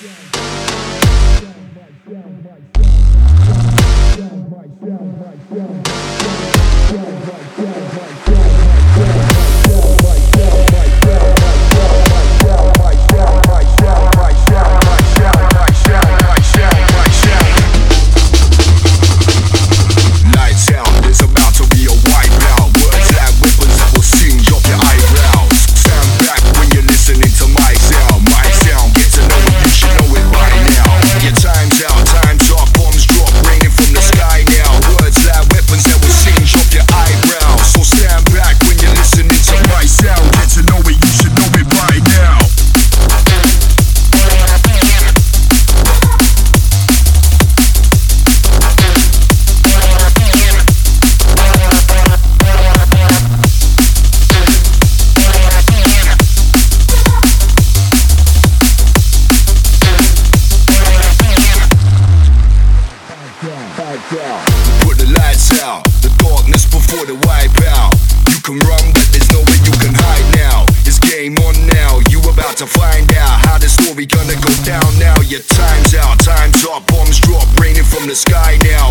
Put the lights out, the darkness before the wipe out. You can run, but there's nowhere you can hide now. It's game on now, you about to find out how the story gonna go down now. Your time's out, time's up, bombs drop, raining from the sky now.